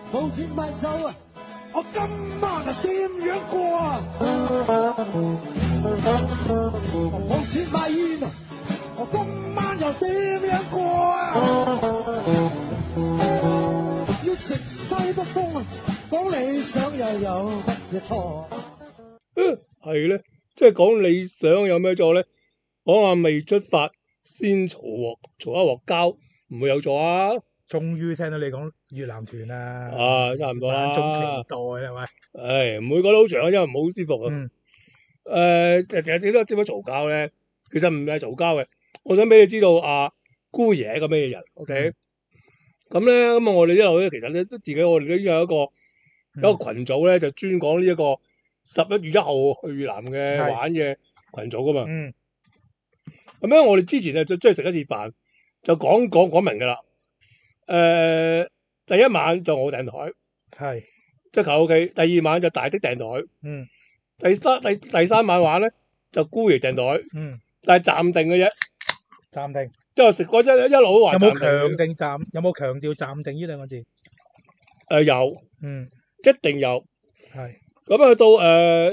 冇錢買酒啊！我今晚啊點樣過啊？冇錢買煙啊！我今晚又點樣過啊？要食西北風啊！講理想又有乜嘢錯？ 係咧，即係講理想有咩錯咧？講下未出發先嘈一鑊交，唔會有錯啊！ 終於聽到你講越南團啦， 差唔多啦， 萬眾期待係咪？ 唔會講得好長，因為唔好舒服啊。其實點解嘈交咧？其實唔係嘈交嘅，我想俾你知道姑爺係一個咩人 ，OK？咁咧，咁啊，我哋一路咧，其實咧都自己，我哋都有一個群組咧，就專講呢一個11月1號去越南嘅玩嘅群組噶嘛。咁咧，我哋之前就出去食一次飯，就講明噶啦。第一晚就我訂台， 係即係卡拉 OK。第二晚就大的訂台，第三晚玩咧就姑爺訂台，但係暫定嘅啫， 暫定。 即係食嗰陣一路都話有冇強定暫？有冇強調暫定呢兩個字？ 有，一定有。 係。 咁啊到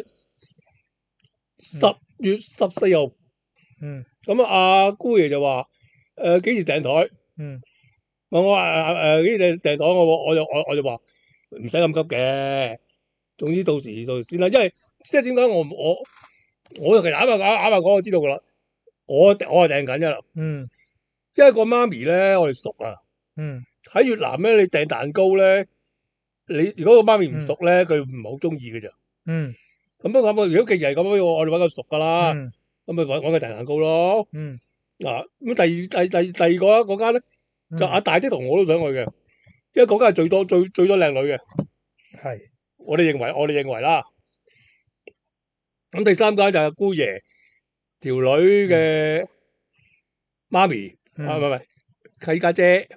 10月14號，咁阿姑爺就話幾時訂台？我話幾時訂台？我就話唔使咁急嘅，總之到時先啦。因為即係點解我就其實啱啱講我知道噶啦，我係訂緊噶啦。因為個媽咪咧，我哋熟啊。喺越南咧，你訂蛋糕咧，你如果個媽咪唔熟咧，佢唔係好中意嘅咋。咁如果既然係咁，我哋揾個熟噶啦，咁咪揾佢訂蛋糕咯。咁第二個嗰間咧，就阿大啲同我都想去嘅，因為嗰間係最多靚女嘅。 係。 我哋認為啦。咁第三間就係姑爺條女嘅媽咪，唔係契家姐。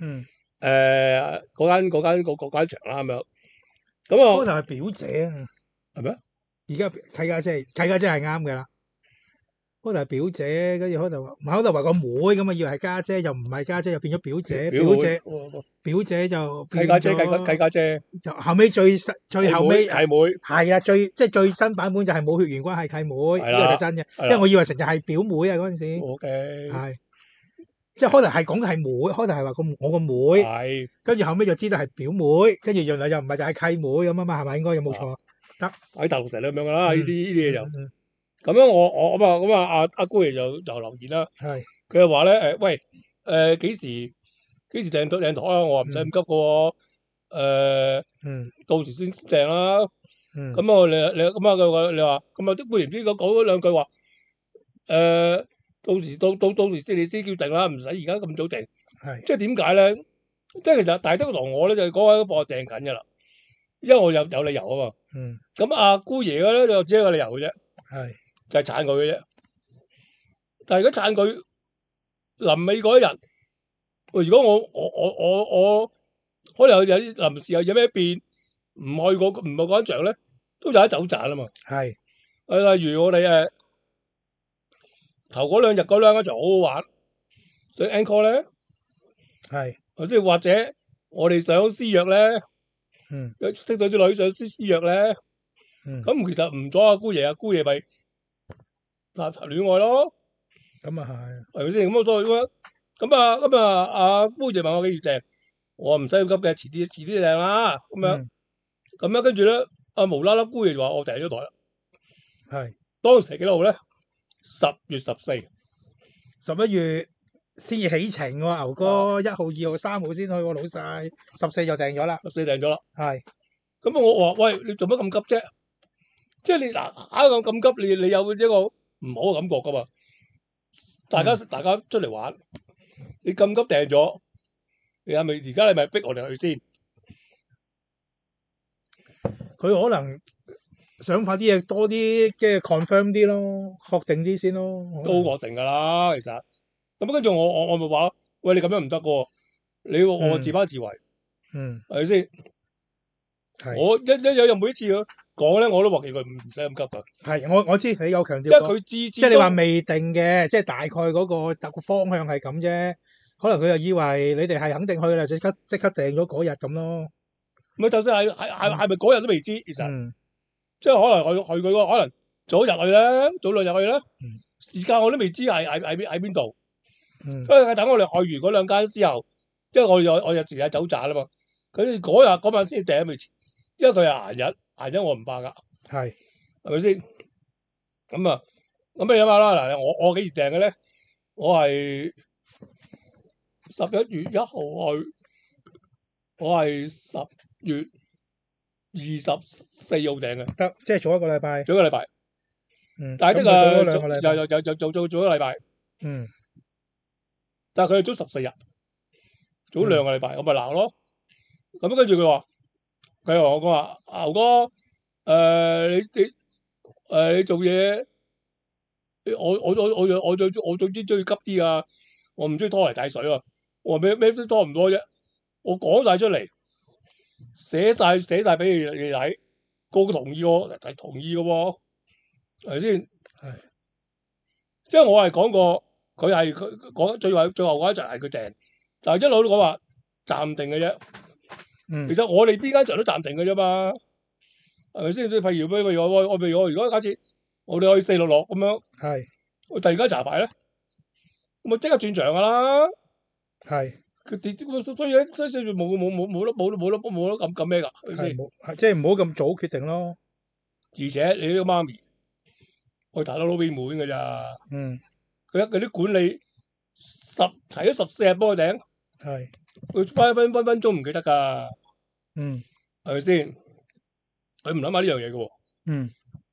嗰間場啦咁樣。咁啊， 開頭係表姐啊， 係咩？ 而家契家姐係啱嘅啦。開頭係表姐，跟住開頭話個妹咁啊，以為係家姐，又唔係家姐，又變咗表姐。表姐就契家姐， 就後尾最後尾契妹係啊，最新版本就係冇血緣關係契妹，呢個就真嘅。因為我以為成日係表妹啊嗰陣時。 OK。 係。即係開頭係講嘅係妹，開頭係話我個妹，跟住後尾就知道係表妹，跟住原來又唔係就係契妹咁啊嘛，係咪應該有冇錯？得喺大陸成日咁樣噶啦，呢啲嘢就咁樣。我咁啊阿姑爺就留言啦，佢就話咧喂幾時訂台啊？我話唔使咁急嘅喎，到時先訂啦。咁啊你咁啊你話咁啊啲姑爺唔知講咗兩句話到時先你先叫定啦，唔使而家咁早定。即係點解咧？即係其實大德同我咧就嗰位幫我訂緊嘅啦，因為我有理由啊嘛。咁阿姑爺嘅咧就只係個理由嘅啫，就係撐佢嘅啫。但係如果撐佢臨尾嗰一日，如果我可能有啲臨時有咩變，唔去嗰間場咧，都有得走賺啊嘛。例如我哋頭嗰兩日嗰兩間場好好玩，所以 encore 咧，即係或者我哋想私約咧，識到啲女想私約咧，咁其實唔阻阿姑爺咪戀愛咯。 咁啊係， 係咪先？咁阿姑爺問我幾時訂，我話唔使咁急嘅，遲啲訂啦。咁樣跟住咧，無啦啦姑爺話我訂咗台啦。當時幾多號咧？10月14， 11月先至起程喎，牛哥1號、2號、3號先去喎，老細14就訂咗啦。 14訂咗啦。 係。 咁我話喂，你做乜咁急啫？即係你咁急，你有一個唔好嘅感覺噶嘛？大家出嚟玩，你咁急訂咗，你係咪而家你咪逼我哋去先？ 佢可能想快啲嘢多啲，即係 confirm 啲咯，確定啲先咯。 都確定㗎啦，其實。咁跟住我咪話，喂，你咁樣唔得喎，你我自把自為，係咪先？我一有每一次講咧，我都話叫佢唔使咁急㗎。 係，我知你有強調過， 因為佢即係你話未定嘅，即係大概嗰個方向係咁啫。可能佢就以為你哋係肯定去啦，即刻訂咗嗰日咁咯。 咁就算係咪嗰日都未知，其實即係可能佢個可能早一日去咧，早2日去咧，時間我都未知喺邊度。所以等我哋去完嗰2間之後，因為我有時間走盞啦嘛，佢嗰晚先訂未遲，因為佢係閒日我唔怕㗎，係咪先？咁啊，咁你諗下啦，嗱，我幾時訂嘅咧？我係11月1號去，我係10月24號訂嘅， 得即係早一個禮拜， 但係呢個做咗一個禮拜，但係佢係早14日，早2個禮拜，我咪鬧咯。咁跟住佢話我講話牛哥，你做嘢，我總之中意急啲啊，我唔中意拖泥帶水啊。我話咩都拖唔多啫，我講晒出嚟，寫晒俾你睇，個個同意喎，係同意嘅喎，係咪先？係，即係我係講過，佢講最後嗰一集係佢訂，但係一路都講話暫定嘅啫。其實我哋邊間場都暫定嘅啫嘛，係咪先？譬如我如果假設我哋去466咁樣，係我突然間查牌咧，咁咪即刻轉場噶啦。係佢所以冇得咁咩㗎，係咪先？ 即係唔好咁早決定咯。 而且你呢個媽咪，我大佬攞俾滿㗎咋？佢啲管理提咗14日幫我訂，係佢分鐘唔記得㗎。係咪先？佢唔諗下呢樣嘢嘅喎。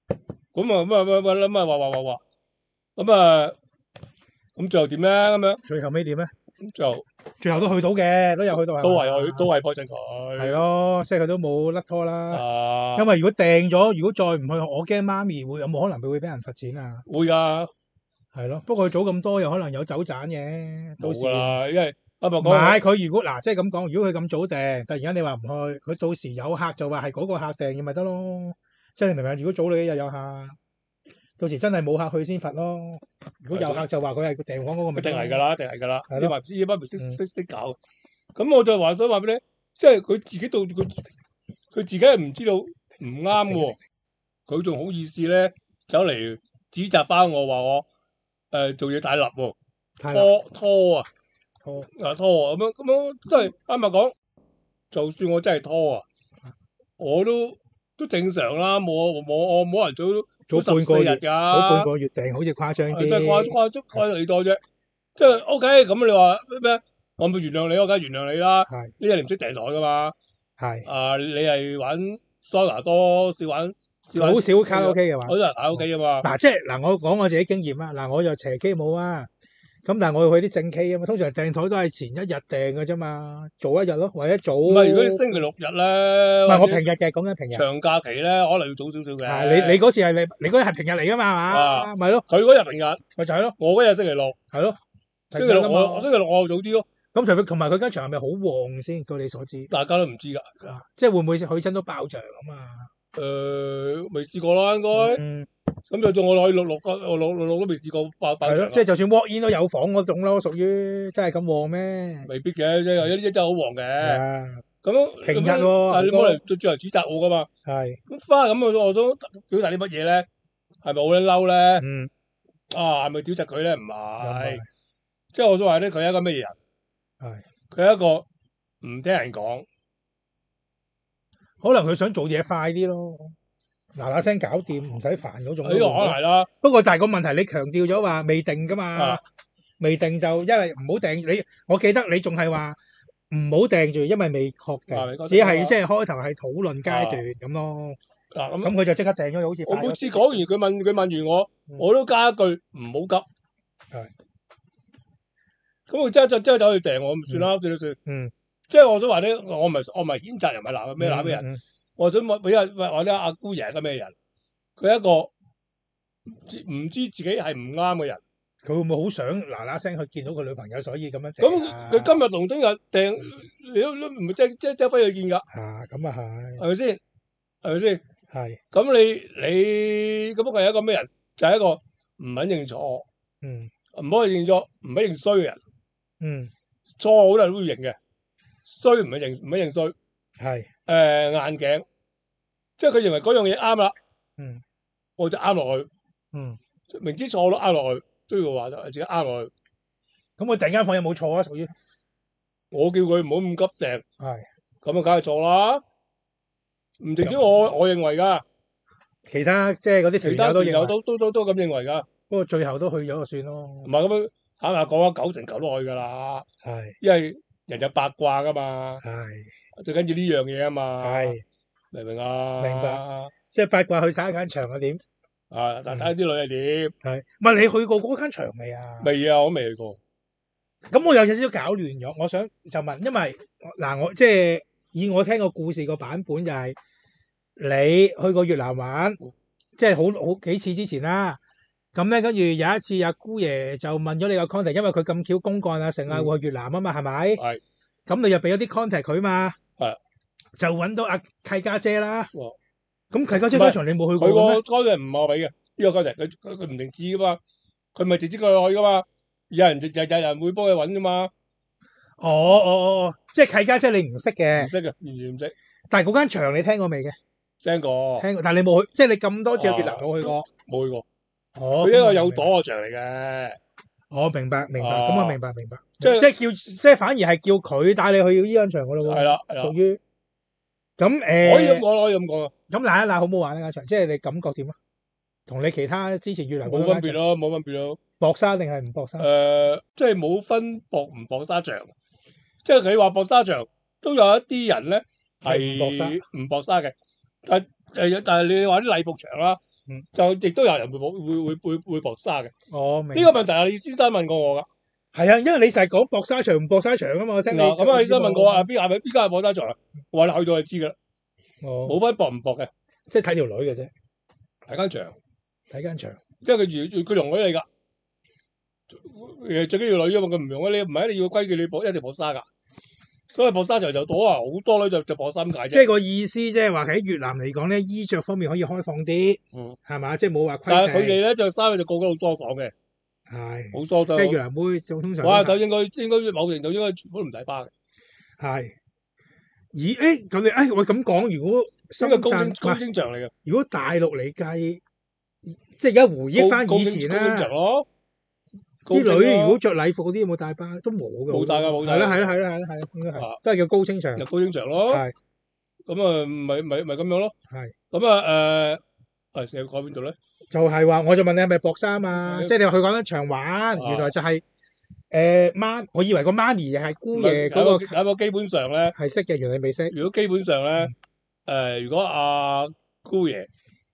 咁最後點咧？咁樣最後尾點咧？ 就最後都去到嘅，都有去到都係幫襯佢。 係咯，即係佢都冇甩拖啦。因為如果訂咗，如果再唔去，我驚媽咪有冇可能佢會俾人罰錢啊？ 會㗎， 係咯。不過佢早咁多，又可能有走盞嘅。 冇㗎啦，因為唔係佢如果嗱，即係咁講，如果佢咁早訂，突然間你話唔去，佢到時有客就話係嗰個客訂嘅咪得咯。即係你明唔明？如果早你一日有客，到時真係冇客去先罰咯。如果有客就話佢係訂房嗰個咪。 一定係㗎啦，一定係㗎啦。你話呢班咪識搞。咁我就想話俾你，即係佢自己佢自己係唔知道唔啱喎，佢仲好意思咧走嚟指責翻我話我做嘢太立喎，拖啊拖咁樣真係啱咪講，就算我真係拖啊，我都正常啦，冇人早14日㗎， 早半個月訂好似誇張啲， 真係誇你多啫。即係 OK，咁你話咩？我咪原諒你，我梗係原諒你啦。呢日你唔識訂台㗎嘛？你係玩桑拿多， 好少卡拉 OK 嘅話， 好多人卡拉 OK 㗎嘛。 嗱，即係嗱，我講我自己經驗啦。嗱，我就斜 K 冇啊。咁但係我要去啲正 K 啊嘛，通常訂台都係前一日訂嘅啫嘛，早一日咯，或者早。唔係，如果你星期6日咧， 唔係我平日嘅，講緊平日。 長假期咧，可能要早少少嘅。 係你嗰次係你嗰日係平日嚟㗎嘛，係嘛？咪咯。 佢嗰日平日， 咪就係咯。 我嗰日星期6。 係咯。 星期六我早啲咯。 咁同埋佢間場係咪好旺先？據你所知。 大家都唔知㗎。 即係會唔會去親都爆場啊嘛？ 未試過啦，應該。咁就我去六都未試過爆場。係咯， 即係就算 walk in 都有房嗰種咯，屬於真係咁旺咩？ 未必嘅，即係有啲真係好旺嘅。咁平日喎， 但係你冇嚟最後指責我㗎嘛？係。咁翻咁我想表達啲乜嘢咧？係咪好撚嬲咧？係咪屌窒佢咧？唔係。即係我想話咧，佢係一個咩人？佢係一個唔聽人講， 可能佢想做嘢快啲咯，嗱聲搞掂，唔使煩嗰種。 呢個可能係啦。 不過但係個問題，你強調咗話未定㗎嘛？未定就因為唔好訂你。我記得你仲係話唔好訂住，因為未確定，只係即係開頭係討論階段咁咯。咁佢就即刻訂咗，好似我每次講完，佢問完我都加一句唔好急。係。咁佢真係走去訂我，咁算啦，算都算。即係我想話咧，我唔係譴責人，唔係鬧咩人。我想話啲阿姑爺係個咩人？佢係一個唔知自己係唔啱嘅人。 佢會唔會好想嗱聲去見到佢女朋友，所以咁樣訂？ 咁佢今日同聽日訂，你都唔係即係飛去見㗎。 咁啊係。 係咪先？係咪先？ 係。 咁你咁佢係一個咩人？就係一個唔肯認錯，唔可以認錯，唔肯認衰嘅人。錯好多人都會認嘅，衰唔係認衰。係。 硬頸，即係佢認為嗰樣嘢啱啦，我就啱落去，明知錯都啱落去，都要話自己啱落去。 咁佢突然間放有冇錯啊？屬於我叫佢唔好咁急訂， 係咁啊，梗係錯啦。唔淨止我認為㗎， 其他即係嗰啲團友都咁認為㗎。 不過最後都去咗就算咯。 唔係咁樣，坦白講啊，9成9都去㗎啦。 係， 因為人有八卦㗎嘛。 係， 最緊要呢樣嘢啊嘛。 係， 明唔明啊？ 明白。即係八卦去晒一間場係點？ 但睇下啲女係點。 係，唔係你去過嗰間場未啊？ 未啊，我未去過。 咁我有少少搞亂咗，我想就問，因為嗱我即係以我聽個故事個版本就係你去過越南玩，即係好幾次之前啦。咁咧跟住有一次阿姑爺就問咗你個 contact，因為佢咁巧公幹啊，成日會去越南啊嘛，係咪？係。咁你又俾咗啲 contact 佢嘛？係。就揾到阿契家姐啦。咁契家姐嗰場你冇去過嘅咩？ 佢個 contact 唔係我俾嘅，呢個 contact 佢唔定知噶嘛，佢咪直接佢去噶嘛。有人會幫佢揾啫嘛。 即係契家姐你唔識嘅。 唔識嘅，完全唔識。 但係嗰間場你聽過未嘅？ 聽過， 但係你冇去，即係你咁多次去越南冇去過。 冇去過。佢一個有朵嘅場嚟嘅。 我明白，咁我明白。即係反而係叫佢帶你去呢間場噶咯喎。係啦，屬於。咁可以咁講啊。 咁嗱一嗱好唔好玩呢間場？即係你感覺點啊？同你其他之前越南冇分別咯。 薄沙定係唔薄沙？ 即係冇分薄唔薄沙場。即係佢話薄沙場，都有一啲人咧係唔薄沙嘅。但係你話啲禮服場啦，就亦都有人會薄沙嘅。呢個問題係李先生問過我㗎。 係啊，因為你成日講薄沙場唔薄沙場啊嘛，我聽你。 咁啊，李生問過啊，邊間係薄沙場啊？我話你去到就知㗎啦。冇分薄唔薄嘅， 即係睇條女嘅啫。 睇間場， 因為佢容許你㗎。最緊要女啊嘛，佢唔容許你，唔係一定要規矩你一定薄沙㗎。所以薄沙場就多啊，好多女就薄衫解啫。 即係個意思，即係話喺越南嚟講咧，衣着方面可以開放啲，係嘛？即係冇話規定。 但係佢哋咧着衫就個個好疏爽嘅， 係好疏爽。 即係越南妹就通常。 哇！就應該某程度應該全部都唔使巴嘅。 係。咦？咁你喂咁講，如果呢個高精場嚟嘅。 如果大陸嚟計，即係而家回憶翻以前啦。 高精場咯。 啲女如果着禮服嗰啲有冇帶巴？都冇㗎。 冇帶㗎，冇帶。 係啦，應該係。都係叫高清場。 就高清場咯。係。咁啊，咪咁樣咯。係。咁啊你講邊度咧？ 就係話，我就問你係咪薄衫啊？即係你話去嗰間場玩，原來就係我以為個 money 係姑爺嗰個。 有個基本上咧係識嘅，原來你未識。 如果基本上咧，如果阿姑爺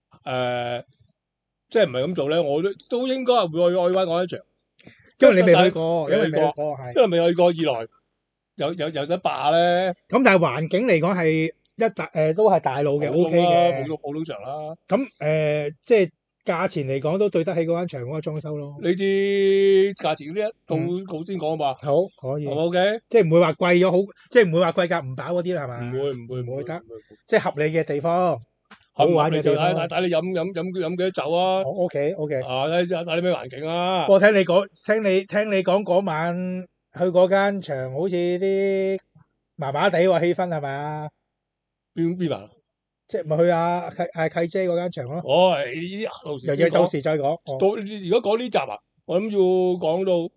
即係唔係咁做咧，我都應該係會去翻嗰間場。 因為你未去過，因為未去過，係。 因為未去過，二來又想霸下咧。咁但係環境嚟講係都係大路嘅 ，OK 嘅。 冇到普通場啦。 咁即係價錢嚟講都對得起嗰間場嗰個裝修咯。 呢啲價錢呢到先講嘛。 好，可以。 好 OK。 即係唔會話貴咗好，即係唔會話貴價唔飽嗰啲啦，係嘛？ 唔會得。 即係合理嘅地方。好玩嘅地方， 帶你飲幾多酒啊 ？OK。 睇你咩環境啊？ 我聽你講嗰晚去嗰間場，好似啲麻麻地喎氣氛係咪啊？ 邊啊？ 即係咪去阿契姐嗰間場咯？ 呢啲到時再講。 如果講呢集啊，我諗要講到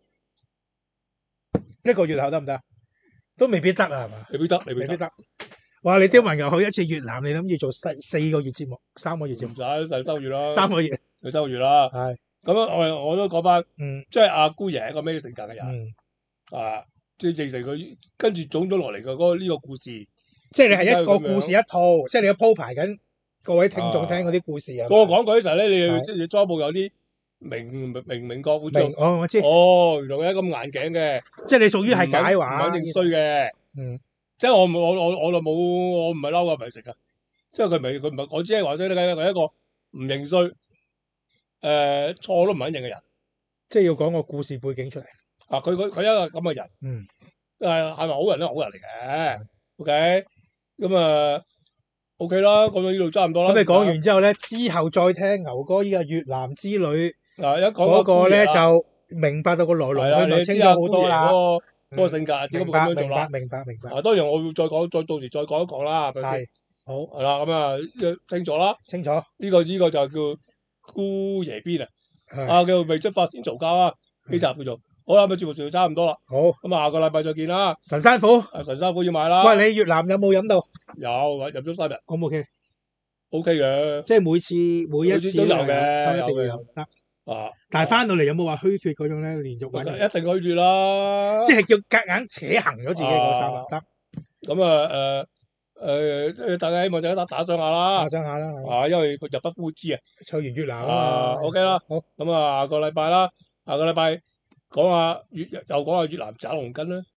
1個月後得唔得？都未必得啊，係嘛？ 未必得。 哇！你刁文又去一次越南，你諗住做4個月節目，3個月節目？ 唔使就收月啦。 3個月就收月啦。係。咁我都講翻，即係阿姑爺係一個咩性格嘅人？即係形成佢跟住總咗落嚟嘅呢個故事。 即係你係一個故事一套，即係你要鋪排緊各位聽眾聽嗰啲故事啊。 我講嗰啲時候咧，你初步有啲明確會做。 我知。 原來佢係咁硬頸嘅。 即係你屬於係解話。 唔肯定衰嘅。即係我就冇，我唔係嬲啊，唔係食啊。即係佢唔係，我只係話佢係一個唔認衰，錯都唔肯認嘅人。 即係要講個故事背景出嚟。 佢一個咁嘅人。係咪好人都好人嚟嘅。OK。咁OK 啦，講到呢度差唔多啦。 咁你講完之後咧，之後再聽牛哥呢個越南之旅。 一講嗰個咧就明白到個來龍去脈清咗好多啦。 嗰個性格，點解會咁樣做啦？ 明白。 當然我會再講，到時再講一講啦。係好係啦，咁啊清楚啦。 清楚。 呢個就叫姑爺邊啊，叫未出發先嘈交啊！呢集叫做好啦，咁節目就差唔多啦。 好， 咁下個禮拜再見啦。 神山虎， 神山虎要買啦。 喂，你越南有冇飲到？ 有，飲咗3日。 O 唔 OK 嘅， 即係每一次都有嘅， 一定要有得。但係翻到嚟有冇話虛脱嗰種咧？連續玩一定虛脱啦。 即係叫夾硬扯行咗自己嗰3日得。 咁啊大家希望大家打賞下啦。因為入不敷支啊。 去完越南啊 OK 啦。 好。 咁啊，下個禮拜啦，講下又講下越南斬龍筋啦。